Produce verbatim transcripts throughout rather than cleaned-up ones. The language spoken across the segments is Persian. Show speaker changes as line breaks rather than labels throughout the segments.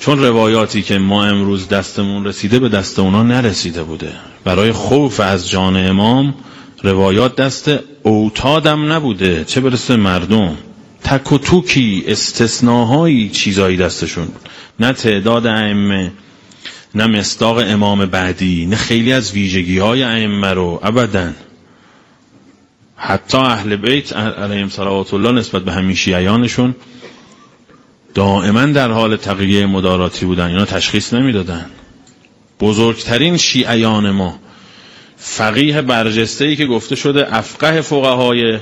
چون روایاتی که ما امروز دستمون رسیده به دست اونا نرسیده بوده. برای خوف از جان امام روایات دست اوتادم نبوده، چه برسه مردم. تک و توکی استثناهایی چیزایی دستشون بود، نه تعداد ائمه، نه مصداق امام بعدی، نه خیلی از ویژگی های ائمه رو ابداً. حتی اهل بیت علیهم صلوات الله نسبت به همین شیعیانشون دائما در حال تقیه مداراتی بودن، اینا تشخیص نمیدادن. بزرگترین شیعیان ما، فقیه برجسته‌ای که گفته شده افقه فقهای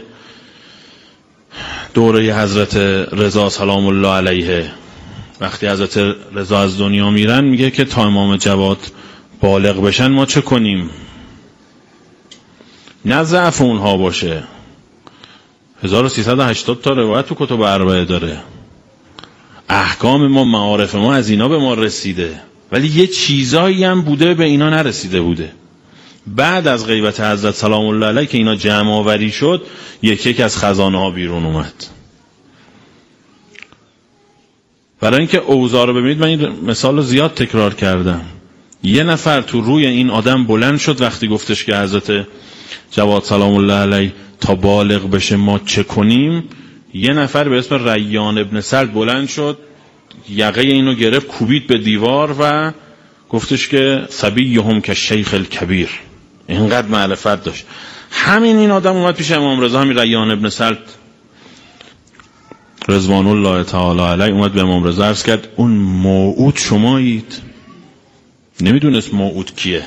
دوره حضرت رضا سلام الله علیه، وقتی حضرت رضا از دنیا میرن میگه که تا امام جواد بالغ بشن ما چه کنیم؟ نه ضعف اونها باشه. هزار و سیصد و هشتاد تا روایت تو کتب اربعه داره. احکام ما، معارف ما از اینا به ما رسیده، ولی یه چیزایی هم بوده به اینا نرسیده بوده. بعد از غیبت حضرت سلام الله علیه که اینا جمع آوری شد، یک یک از خزانه ها بیرون اومد. برای اینکه اوضاع رو ببینید، من این مثال رو زیاد تکرار کردم. یه نفر تو روی این آدم بلند شد وقتی گفتش که حضرت جواد سلام الله علیه تا بالغ بشه ما چه کنیم. یه نفر به اسم ریان ابن سلد بلند شد، یقه اینو گرفت، کوبید به دیوار و گفتش که صبیهم که شیخ الکبیر. اینقدر معرفت داشت. همین این آدم اومد پیش امام رضا، همین ریان ابن سلد رضوان الله تعالی علیه، اومد به امام رضا عرض کرد اون موعود شمایید. نمیدونست موعود کیه.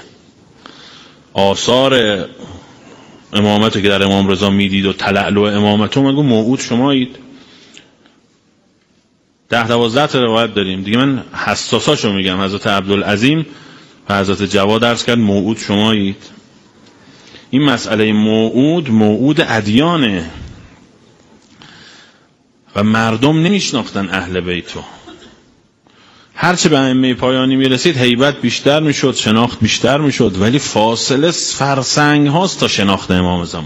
آثار امامت که در امام رضا میدید و تلعلو امامت، اومد گفت موعود شمایید. ده دوازده تا روایت داریم دیگه، من حساساشو میگم. حضرت عبدالعظیم و حضرت جواد عرض کرد موعود شمایید. این مسئله موعود موعود ادیانه و مردم نمیشناختن اهل بیتو. هرچه به ائمه پایانی میرسید هیبت بیشتر میشد، شناخت بیشتر میشد، ولی فاصله فرسنگ هاست تا شناخت امام زمان.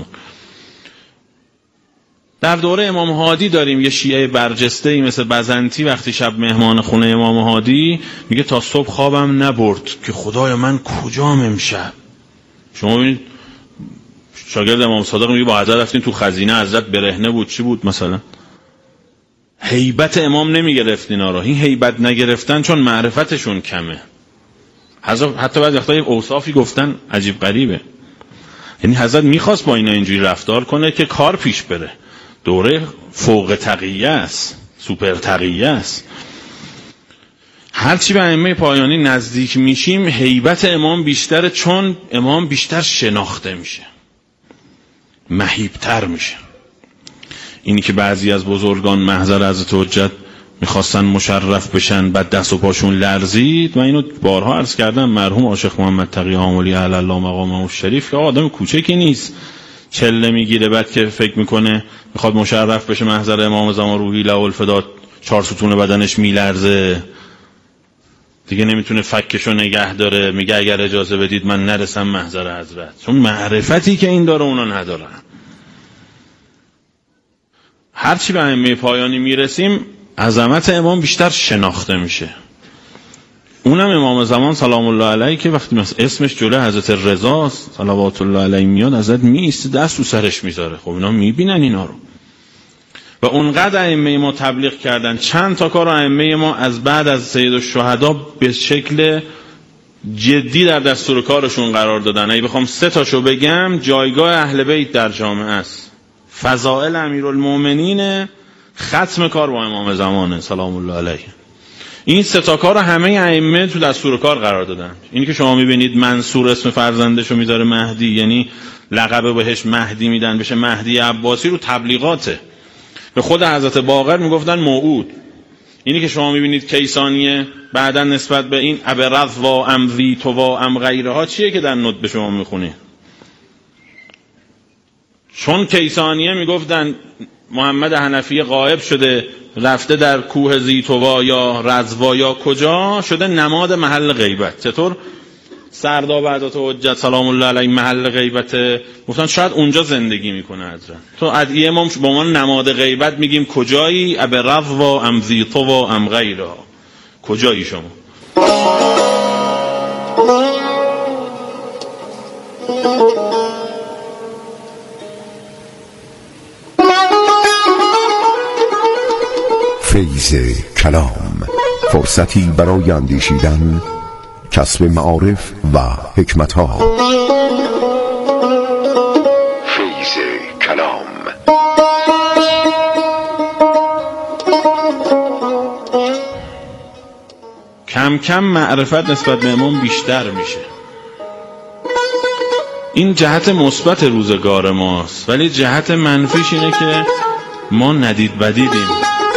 در دوره امام هادی داریم یه شیعه برجسته‌ای مثل بزنتی وقتی شب مهمان خونه امام هادی میگه تا صبح خوابم نبرد که خدای من کجام امشب. شما ببینید شاگرد امام صادق میگه با حضرت رفتین تو خزینه، حضرت برهنه بود، چی بود مثلا. هیبت امام نمیگرفت اینا رو. این هیبت نگرفتن چون معرفتشون کمه. حتی بعضی وقتا اوصافی گفتن عجیب غریبه. یعنی حضرت میخواست با اینا اینجوری رفتار کنه که کار پیش بره. دوره فوق تقیه است، سوپر تقیه است. هرچی به ائمه پایانی نزدیک میشیم هیبت امام بیشتره، چون امام بیشتر شناخته میشه، مهیبتر میشه. اینی که بعضی از بزرگان محضر حضرت حجت میخواستن مشرف بشن، بعد دست و پاشون لرزید. و اینو بارها عرض کردم، مرحوم عاشق محمد تقی آملی علی الله مقامه الشریف که آدم کوچکی نیست، چله میگیره بعد که فکر میکنه میخواد مشرف بشه محضر امام زمان روحی له الفدا، چهار ستون بدنش میلرزه دیگه، نمیتونه فکشو نگه داره، میگه اگر اجازه بدید من نرسم محضر حضرت، چون معرفتی که این داره اونا ندارن. هرچی به ائمه پایانی میرسیم عظمت امام بیشتر شناخته میشه. اونم امام زمان سلام الله علیه که وقتی اسمش جلوی حضرت رضا صلوات الله علیه میاد، حضرت میایسته دست رو سرش میذاره. خب اینا میبینن اینا رو. و اونقدر ائمه ما تبلیغ کردن. چند تا کار ائمه ما از بعد از سید الشهدا به شکل جدی در دستور کارشون قرار دادن. اگه بخوام سه تاشو بگم، جایگاه اهل بیت در جامعه است، فضائل امیرالمومنین، ختم کار با امام زمانه سلام الله علیه. این سه تا کار رو همه ائمه تو دستور کار قرار دادن. اینی که شما میبینید منصور اسم فرزندشو میذاره مهدی، یعنی لقب بهش مهدی میدن، بشه مهدی عباسی، رو تبلیغاته. به خود حضرت باقر میگفتن موعود. اینی که شما میبینید کیسانیه بعدا نسبت به این ابرض و امضی تو و ام غیره ها چیه که در نوت به شما میخونی؟ چون کیسانیه میگفتن محمد حنفی غائب شده، رفته در کوه زیتوا یا رضوا یا کجا، شده نماد محل غیبت. چطور سردا بعدات حجت سلام الله علیه محل غیبته؟ گفتن شاید اونجا زندگی میکنه حضرت. تو ادعیه ما با ما نماد غیبت میگیم کجایی؟ ابرضوا ام زیتوا ام غیره، کجایی شما؟
فیض کلام، فرصتی برای اندیشیدن، کسب معارف و حکمت‌ها. فیض کلام.
کم کم معرفت نسبت به امام بیشتر میشه. این جهت مثبت روزگار ماست، ولی جهت منفیش اینه که ما ندید بدیدیم.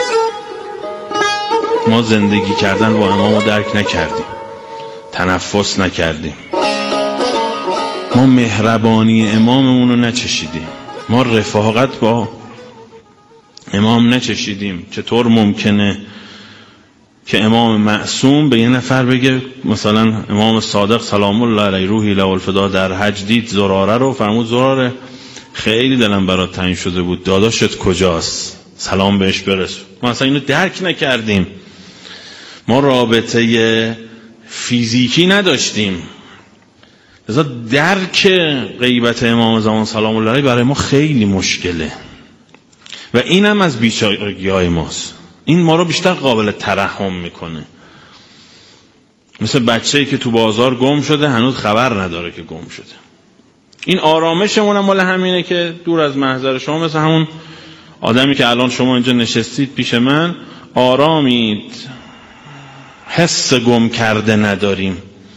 ما زندگی کردن با امام رو درک نکردیم، تنفس نکردیم، ما مهربانی اماممون رو نچشیدیم، ما رفاقت با امام نچشیدیم. چطور ممکنه که امام معصوم به یه نفر بگه، مثلا امام صادق سلام الله علیه روحی له الفدا در حج دید زراره رو، فرمود زراره خیلی دلم برات تنگ شده بود، داداشت کجاست؟ سلام بهش برسون. ما اصلا اینو درک نکردیم، ما رابطه فیزیکی نداشتیم، لذا درک غیبت امام زمان سلام الله علیه برای ما خیلی مشکله و اینم از بیچارگی‌های ماست. این ما رو بیشتر قابل ترحم میکنه. مثل بچه‌ای که تو بازار گم شده هنوز خبر نداره که گم شده. این آرامشمون هم مال همینه که دور از محضر شما، مثل همون آدمی که الان شما اینجا نشستید پیش من، آرامید، حس گم کرده نداریم.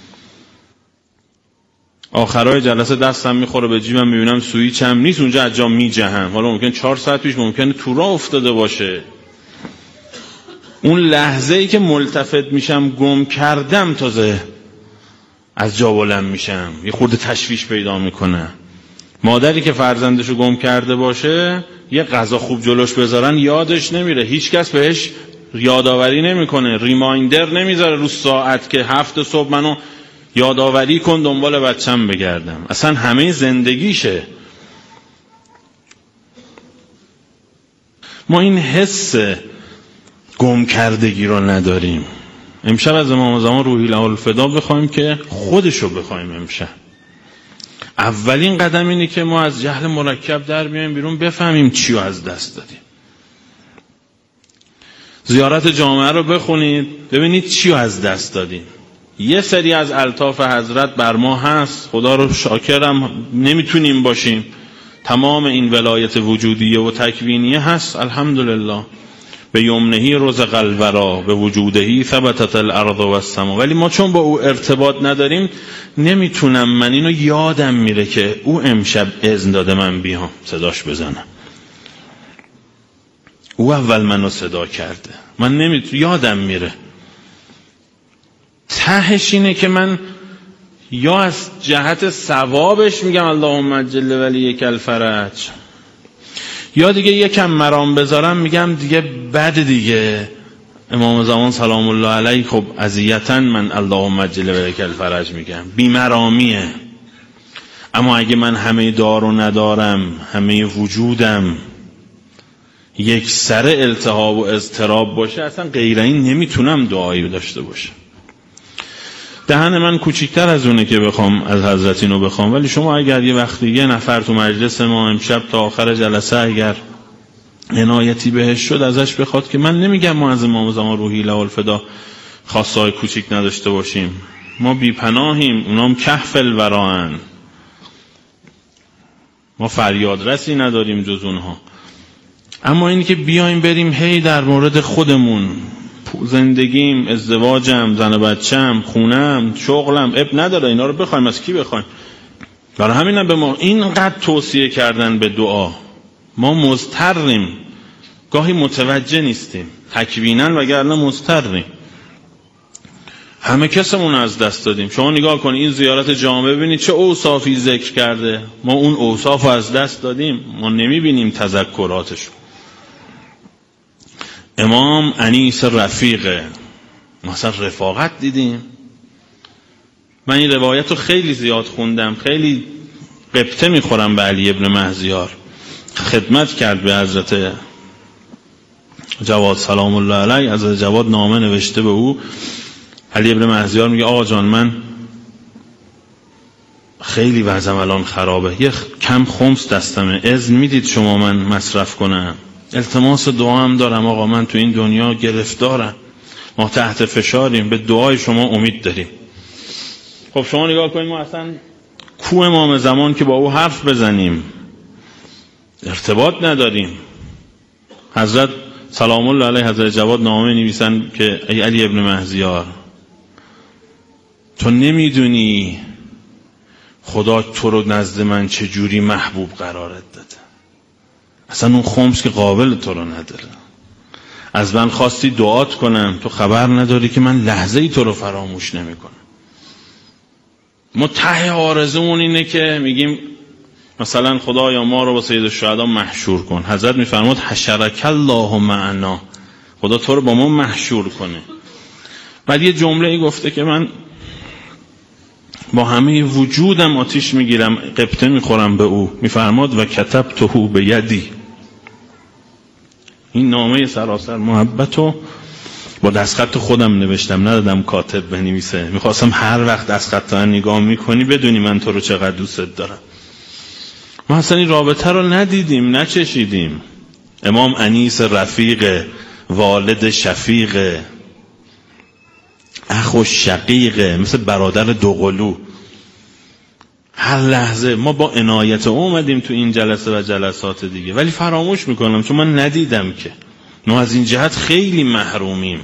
آخرای جلسه دستم میخوره به جیبم، میبینم سویچ هم نیست اونجا، از جا میجهم. حالا ممکن چهار ساعت پیش ممکنه تو راه افتاده باشه. اون لحظه ای که ملتفت میشم گم کردم، تازه از جا بلند میشم، یه خورده تشویش پیدا میکنه. مادری که فرزندشو گم کرده باشه، یه غذا خوب جلوش بذارن یادش نمیره، هیچ کس بهش یادآوری نمیکنه، ریمایندر نمیذاره رو ساعت که هفت صبح منو یادآوری کن دنبال بچم بگردم. اصلا همه زندگیشه. ما این حس گم کردگی رو نداریم. امشب از امام زمان روحی له الفدا بخوایم که خودشو بخوایم. امشب اولین قدم اینه که ما از جهل مرکب در بیایم بیرون، بفهمیم چی رو از دست دادیم. زیارت جامعه رو بخونید ببینید چی رو از دست دادیم. یه سری از الطاف حضرت بر ما هست، خدا رو شاکرم نمیتونیم باشیم. تمام این ولایت وجودیه و تکوینیه هست، الحمدلله. به یمنهی رزق الورا، به وجودهی ثبتت الارض و السما. ولی ما چون با او ارتباط نداریم نمیتونم، من اینو یادم میره که او امشب اذن داده من بیام صداش بزنم. او اول منو صدا کرده، من نمیتونم، یادم میره. تهش اینه که من یا از جهت ثوابش میگم اللهم عجل ولیک الفرج، یا دیگه یکم مرام بذارم میگم دیگه بد دیگه. امام زمان سلام الله علیه خب اذیتاً من اللهم عجل ولیک الفرج میگم، بیمرامیه. اما اگه من همه دارو ندارم، همه وجودم یک سر التهاب و اضطراب باشه، اصلا غیر این نمیتونم دعایی داشته باشه. دهن من کوچیکتر از اونه که بخوام از حضرت اینو بخوام، ولی شما اگر یه وقتی یه نفر تو مجلس ما امشب تا آخر جلسه اگر عنایتی بهش شد، ازش بخواد که من نمیگم ما از امام زمان روحی له الفدا خواستهای کوچیک نداشته باشیم، ما بیپناهیم، اونام کهف الوراان، ما فریاد رسی نداریم جز اونها. اما اینی که بیایم بریم هی در مورد خودمون، زندگیم، ازدواجم، زن و بچم، خونم، شغلم، اب نداره، اینا رو بخوایم از کی بخوایم؟ برای همینم به ما اینقدر توصیه کردن به دعا. ما مضطریم، گاهی متوجه نیستیم تکویناً، وگرنه مضطریم. همه کسمون از دست دادیم. شما نگاه کنید این زیارت جامعه ببینید چه اوصافی ذکر کرده. ما اون اوصاف از دست دادیم، ما نمیبینیم تذکراتش. امام انیس رفیقه، مثلا رفاقت دیدیم. من این روایت رو خیلی زیاد خوندم، خیلی قبطه میخورم به علی ابن مهزیار. خدمت کرد به حضرت جواد سلام الله علیه، از جواد نامه نوشته به او. علی ابن مهزیار میگه آقا جان من خیلی وضعم الان خرابه، یه کم خمس دستمه، اذن میدید شما من مصرف کنم؟ التماس دعا هم دارم آقا، من تو این دنیا گرفتارم، ما تحت فشاریم، به دعای شما امید داریم. خب شما نگاه کنید، ما اصلا کو امام زمان که با او حرف بزنیم، ارتباط نداریم. حضرت سلام الله علیه حضرت جواد نامه نویسن که ای علی ابن مهزیار، تو نمیدونی خدا تو رو نزد من چجوری محبوب قرارت داده، اصلا اون خمس که قابل تو رو نداره. از من خواستی دعات کنم، تو خبر نداری که من لحظه ای تو رو فراموش نمی کنم. ما ته آرزومون اینه که میگیم مثلا خدایا ما رو با سید الشهدا محشور کن. حضرت میفرماد حشرک الله معنا، خدا تو رو با ما محشور کنه. بعد یه جمله ای گفته که من با همه وجودم آتیش میگیرم، قبطه میخورم به او. میفرماد و کتبته به یدی، این نامه سراسر محبتو با دستخط خودم نوشتم، ندادم کاتب بنویسه. میخواستم هر وقت دستخط من نگاه میکنی بدونی من تو رو چقدر دوست دارم. ما اصلا این رابطه رو ندیدیم، نچشیدیم. امام انیس رفیق، والد شفیق، اخ و شقیقه، مثل برادر دوقلو. هر لحظه ما با عنایت اومدیم تو این جلسه و جلسات دیگه، ولی فراموش میکنم چون من ندیدم که. ما از این جهت خیلی محرومیم،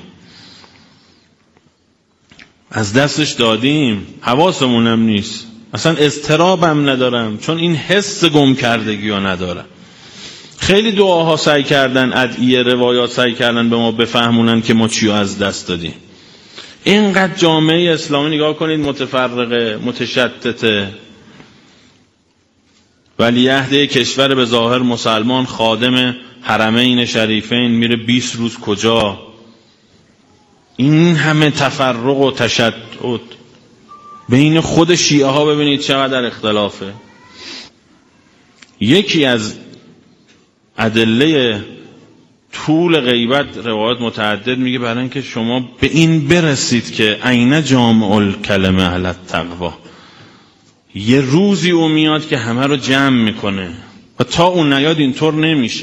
از دستش دادیم، حواسمونم نیست، اصلا اضطرابم ندارم چون این حس گم کردگی رو ندارم. خیلی دعاها سعی کردن، ادعیه روایات سعی کردن به ما بفهمونن که ما چیو از دست دادیم. اینقدر جامعه اسلامی نگاه کنید متفرقه، متشتته، ولیعهد کشور به ظاهر مسلمان، خادم حرمین شریفین، میره بیست روز کجا؟ این همه تفرق و تشتت بین خود شیعه ها ببینید چقدر اختلافه. یکی از ادله طول غیبت روایات متعدد میگه برای اینکه شما به این برسید که عین جامع الکلمه علی التقوا، یه روزی او میاد که همه رو جمع میکنه و تا اون نیاد اینطور نمیشه.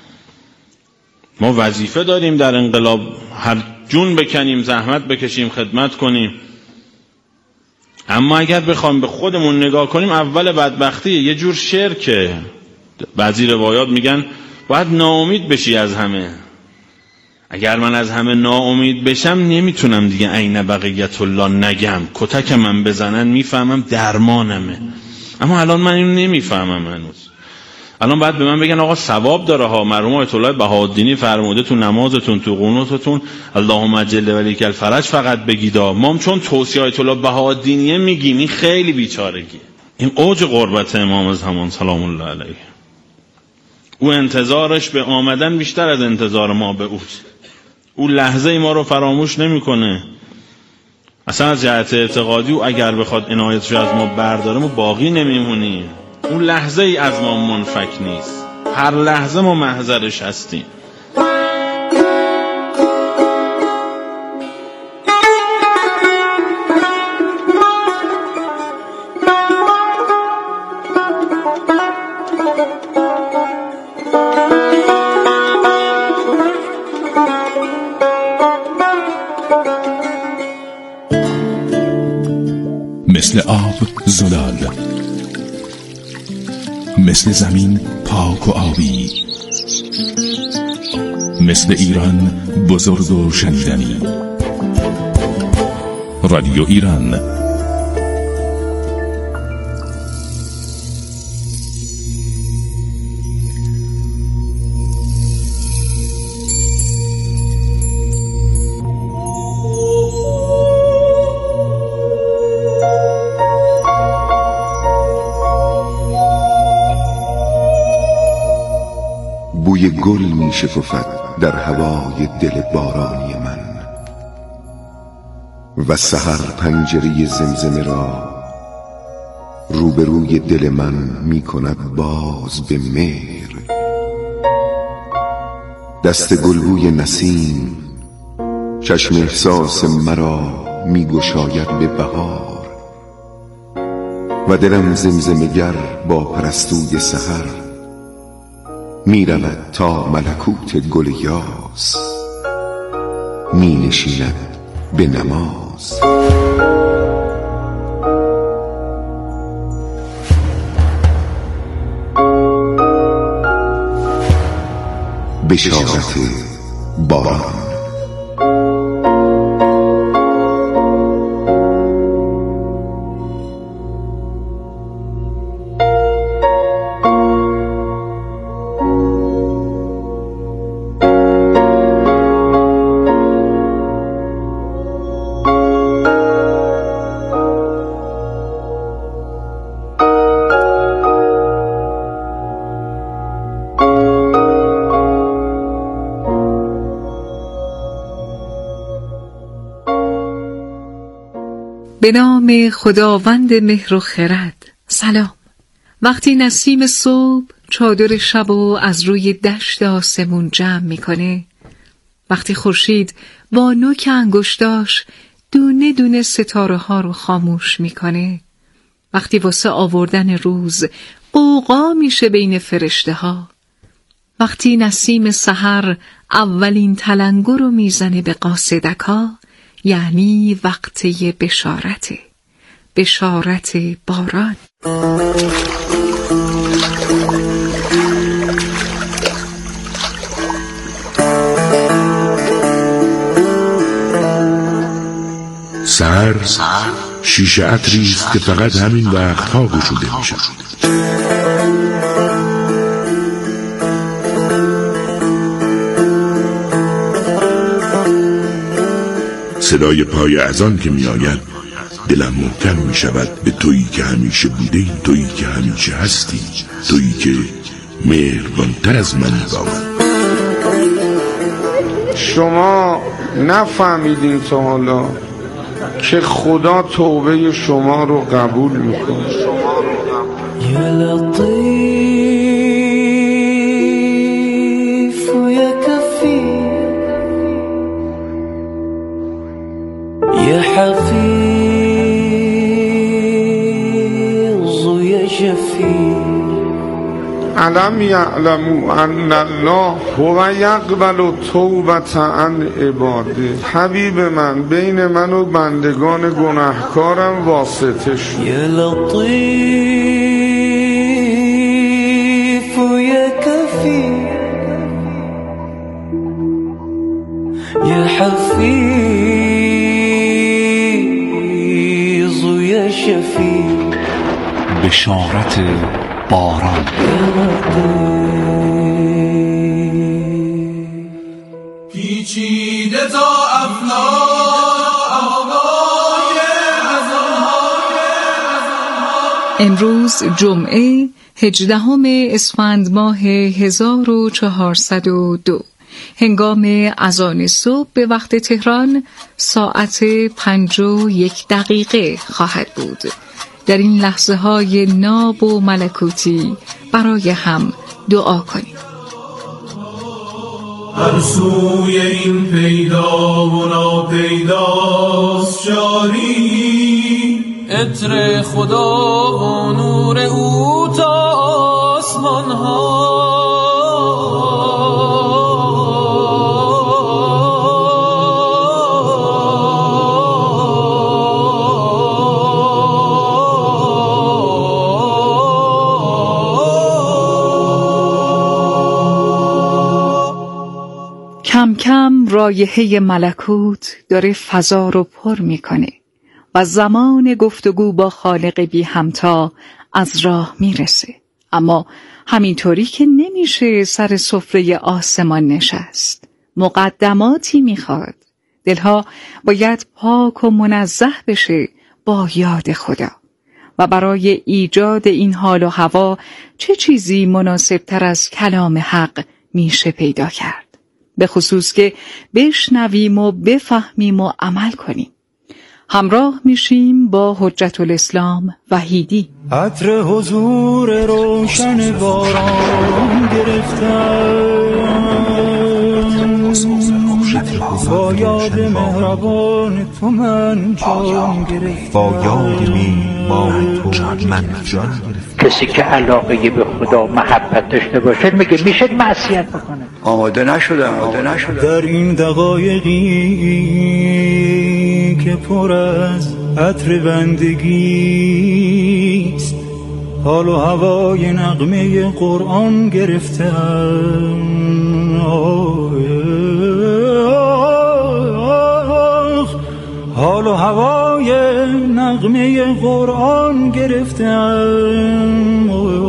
ما وظیفه داریم در انقلاب هر جون بکنیم، زحمت بکشیم، خدمت کنیم، اما اگر بخوام به خودمون نگاه کنیم اول بدبختی یه جور شرکه. بعضی روایات میگن باید ناامید بشی از همه. اگر من از همه ناامید بشم نمیتونم دیگه عین بقیت الله نگم، کتک من بزنن میفهمم درمانمه. اما الان من اینو نمیفهمم هنوز. الان باید به من بگن آقا ثواب داره ها، مرحوم آیت الله بهاءالدینی فرموده تو نمازتون، تو قنوتتون اللهم عجل ولیک الفرج فقط بگیدا. ما چون توصیه آیت الله بهاءالدینی میگیم، این خیلی بیچارگیه. این اوج قربت امام زمان سلام الله علیه. او انتظارش به آمدن بیشتر از انتظار ما به اوست. او لحظه ای ما رو فراموش نمیکنه. اصلا از جهت اعتقادی او اگر بخواد عنایتش از ما برداره ما باقی نمیمونیم. اون لحظه ای از ما منفک نیست، هر لحظه ما محضرش هستیم.
مثل آب زلال، مثل زمین پاک و آبی، مثل ایران بزرگ و شنیدنی. رادیو ایران.
بوی گل می شکفد در هوای دل بارانی من و سحر پنجره زمزمه را روبروی دل من می کند باز به مهر. دست گلبوی نسیم چشم احساس مرا می گشاید به بهار و دلم زمزمه‌گر با پرستوی سحر می رود تا ملکوت گل یاس می نشیند به نماز. بشارت باران.
به نام خداوند مهر و خرد. سلام. وقتی نسیم صبح چادر شب و از روی دشت آسمون جمع میکنه، وقتی خورشید با نوک انگشتاش دونه دونه ستاره ها رو خاموش میکنه، وقتی واسه آوردن روز غوغا میشه بین فرشته ها، وقتی نسیم سحر اولین تلنگر رو میزنه به قاصدکا، یعنی وقت بشارت بشارت باران.
سحر شیشه عطریست که فقط همین وقتها گشوده میشه. صدای پای اذان که می آید دلم محکم می شود به تویی که همیشه بودی، تویی که همیشه هستی، تویی که مهربانتر از منی با من.
شما نفهمیدین تا حالا که خدا توبه شما رو قبول میکنه.
یا لطیف و یا کفی يا حفيظ يا شفيع
علم یعلموا ان الله هو یقبل توبة عن عباده. حبیب من بین من و بندگان گناهکارم واسطه شد.
یا لطیف و یا کفی یا حفیظ یا شفیع.
بشارت باران.
پیچیده تا
امروز جمعه هجدهم اسفند ماه هزار و چهارصد و دو، هنگام اذان صبح به وقت تهران ساعت پنج و یک دقیقه خواهد بود. در این لحظه های ناب و ملکوتی برای هم دعا کنیم.
هر سوی این پیدا و ناپیداست جاری، عطر خدا و نور او تا آسمان ها.
کم کم رایحه ملکوت داره فضا رو پر میکنه و زمان گفتگو با خالق بی همتا از راه میرسه. اما همینطوری که نمیشه سر سفره آسمان نشست. مقدماتی میخواد. دلها باید پاک و منزه بشه با یاد خدا. و برای ایجاد این حال و هوا چه چیزی مناسب تر از کلام حق میشه پیدا کرد؟ به خصوص که بشنویم و بفهمیم و عمل کنیم. همراه میشیم با حجت الاسلام وحیدی.
عطر حضور روشن باران گرفتم،
با یاد مهربان تو من جان گرفتم، با یاد میهمان تو من جان گرفتم.
کسی که علاقه به خدا محبت داشته باشه میگه میشه معصیت بکنه. آماده نشدم آماده نشدم
در این دقایقی که پر از عطر بندگیست، حال و هوای نغمه قرآن گرفتم. حال و هوای نغمه قرآن گرفتم.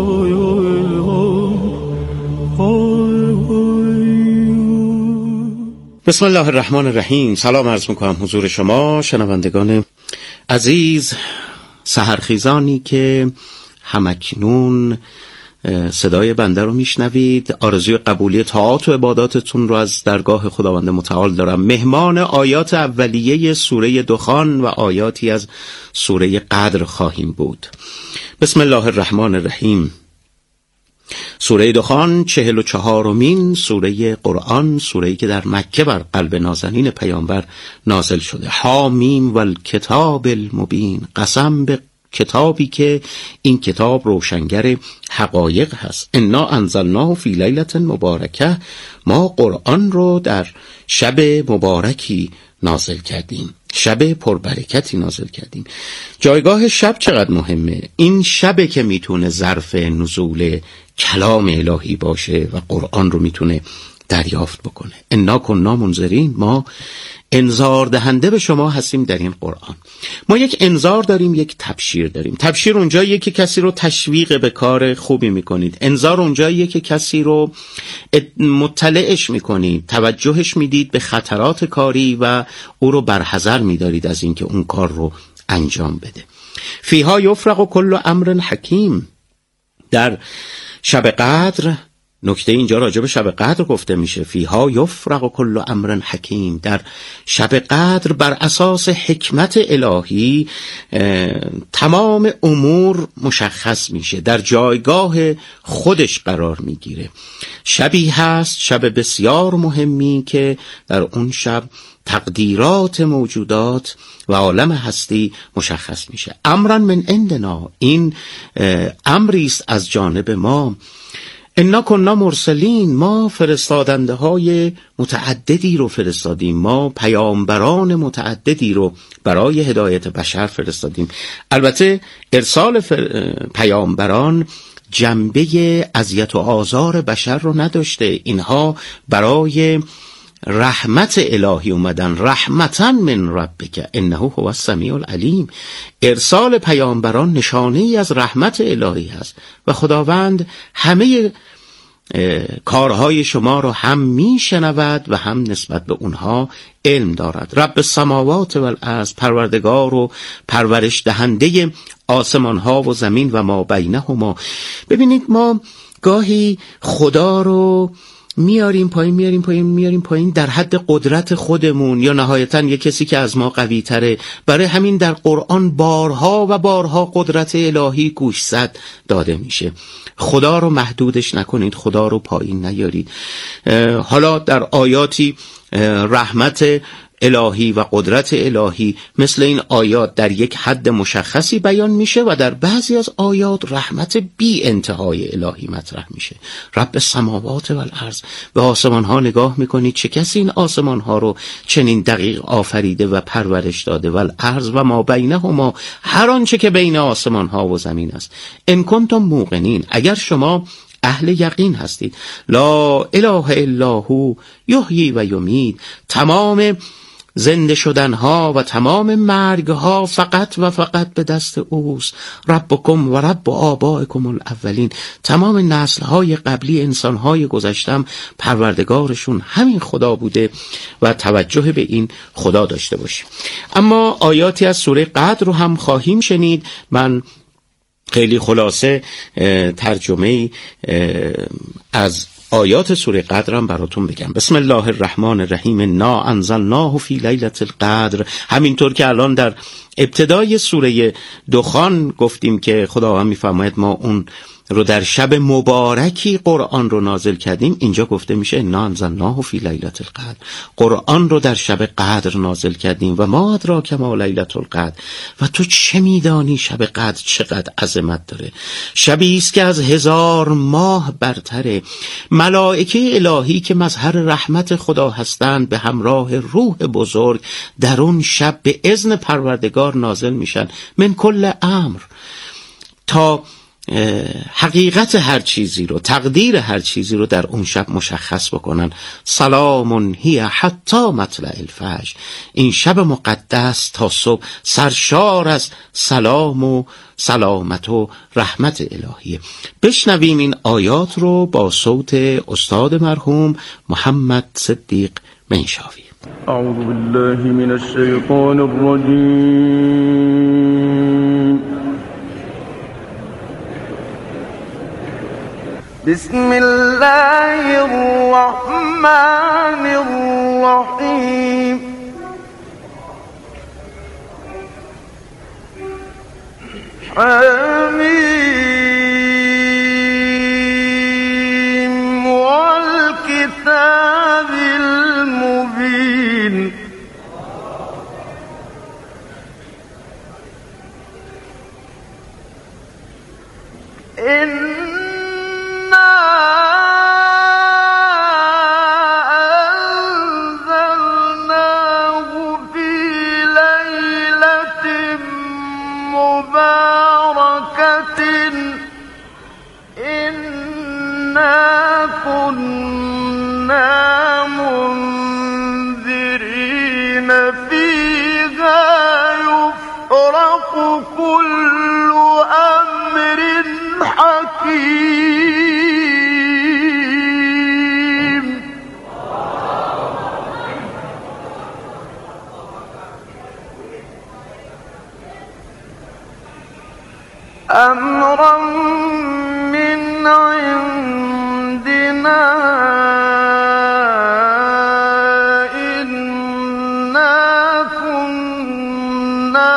بسم الله الرحمن الرحیم. سلام عرض میکنم حضور شما شنوندگان عزیز، سحرخیزانی که همکنون صدای بنده رو میشنوید. آرزوی قبولی طاعات و عباداتتون رو از درگاه خداوند متعال دارم. مهمان آیات اولیه سوره دخان و آیاتی از سوره قدر خواهیم بود. بسم الله الرحمن الرحیم. سوره دخان چهل و چهارمین سوره قرآن، سوره‌ای که در مکه بر قلب نازنین پیامبر نازل شده. حامیم والکتاب المبین، قسم به کتابی که این کتاب روشنگر حقایق هست. انا انزلناه فی لیلة مبارکه، ما قرآن رو در شب مبارکی نازل کردیم، شب پربرکتی نازل کردیم. جایگاه شب چقدر مهمه. این شبه که میتونه ظرف نزول کلام الهی باشه و قرآن رو میتونه دریافت بکنه. انا کنا منذرین، ما انذار دهنده به شما هستیم در این قرآن. ما یک انذار داریم، یک تبشیر داریم. تبشیر اونجاییه که کسی رو تشویق به کار خوبی میکنید. انذار اونجاییه که کسی رو مطلعش میکنید، توجهش میدید به خطرات کاری و او رو برحذر میدارید از اینکه اون کار رو انجام بده. فیها یفرق کل امر حکیم. در شب قدر، نکته اینجا راجع به شب قدر گفته میشه، فیها یفرق کل امر حکیم. در شب قدر بر اساس حکمت الهی تمام امور مشخص میشه، در جایگاه خودش قرار میگیره. شبی هست، شب بسیار مهمی که در اون شب تقدیرات موجودات و عالم هستی مشخص میشه. امرا من عندنا، این امری است از جانب ما. انا کنا مرسلین، ما فرستادنده های متعددی رو فرستادیم، ما پیامبران متعددی رو برای هدایت بشر فرستادیم. البته ارسال پیامبران جنبه اذیت و آزار بشر رو نداشته. اینها برای رحمت الهی اومدن، رحمتاً من ربک انه هو السمیع العلیم. ارسال پیامبران نشانه ای از رحمت الهی هست و خداوند همه کارهای شما رو هم میشنود و هم نسبت به اونها علم دارد. رب السماوات و الارض، پروردگار و پرورش دهنده آسمان ها و زمین و ما بینهما. ببینید ما گاهی خدا رو میاریم پایین میاریم پایین میاریم پایین در حد قدرت خودمون یا نهایتاً یک کسی که از ما قوی تره. برای همین در قرآن بارها و بارها قدرت الهی گوشزد داده میشه. خدا رو محدودش نکنید، خدا رو پایین نیارید. حالا در آیاتی رحمت الهی و قدرت الهی مثل این آیات در یک حد مشخصی بیان میشه و در بعضی از آیات رحمت بی انتهای الهی مطرح میشه. رب السماوات و الارض، به آسمان ها نگاه میکنید، چه کسی این آسمان ها رو چنین دقیق آفریده و پرورش داده. و الارض و ما بینهما، هر آنچه که بین آسمان ها و زمین است. ان کنتم موقنین، اگر شما اهل یقین هستید. لا اله الا هو یحیی و یمیت، تمام زنده شدنها و تمام مرگها فقط و فقط به دست اوست. ربکم و رب آبائکم الاولین، تمام نسلهای قبلی انسانهای گذشتم پروردگارشون همین خدا بوده و توجه به این خدا داشته باشیم. اما آیاتی از سوره قدر رو هم خواهیم شنید. من خیلی خلاصه ترجمه از آیات سوره قدرم براتون بگم. بسم الله الرحمن الرحیم. انا انزلناه فی لیلة القدر، همینطور که الان در ابتدای سوره دخان گفتیم که خداوند میفرماید ما اون رو در شب مبارکی قرآن رو نازل کردیم، اینجا گفته میشه انا انزلناه فی لیلة القدر. قرآن رو در شب قدر نازل کردیم و ما ادراک ما لیلة القدر. و تو چه میدانی شب قدر چقدر عظمت داره؟ شبی است که از هزار ماه برتره. ملائکه الهی که مظهر رحمت خدا هستند به همراه روح بزرگ در اون شب به اذن پروردگار نازل میشن من کل امر تا حقیقت هر چیزی رو، تقدیر هر چیزی رو در اون شب مشخص بکنن. سلام هی حتی مطلع الفجر. این شب مقدس تا صبح سرشار از سلام و سلامت و رحمت الهیه. بشنویم این آیات رو با صوت استاد مرحوم محمد صدیق منشاوی.
اعوذ بالله من الشیطان الرجیم. بسم الله الرحمن الرحیم. حمیم والکتاب المبین. این أمرا من عندنا إنا كنا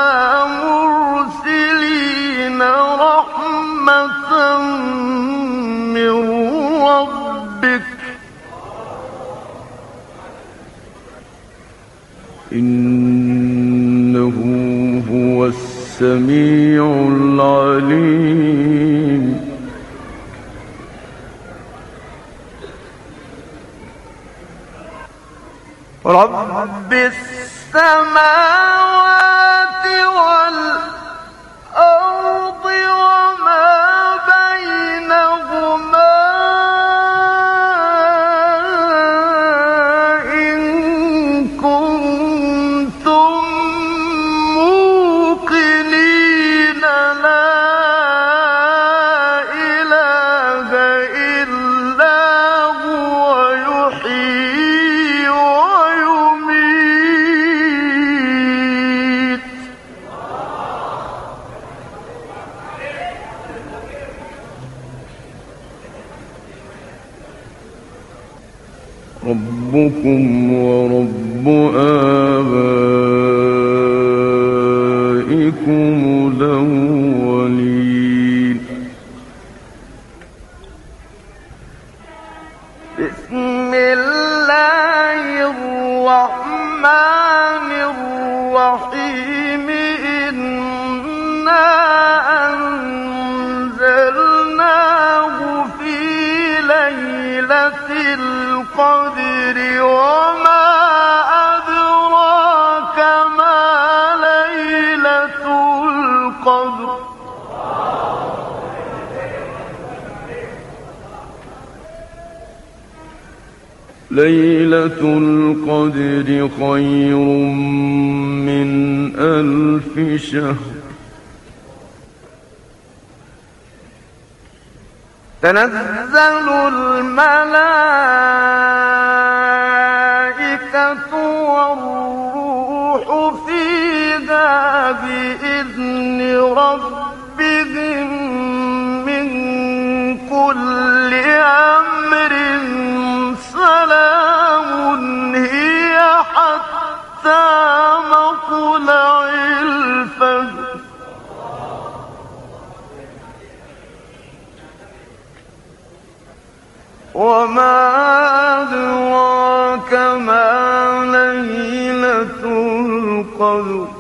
مرسلين رحمة من ربك إنه هو السميع العليم. رب السماوات والأرض وما بينهما إن كنتم موقنين لا إله إلا هو يحيي ويميت. ربكم ورب آبائكم الأولين. بسم الله الرحمن الرحيم. إنا أنزلناه في ليلة القدر وما أدراك ما ليلة القدر. ليلة القدر خير من ألف شهر. تنزل الملائكة والروح فيها بإذن ربهم من كل أمر. سلام هي حتى مطلع الفجر. وما أدراك ما ليلة القدر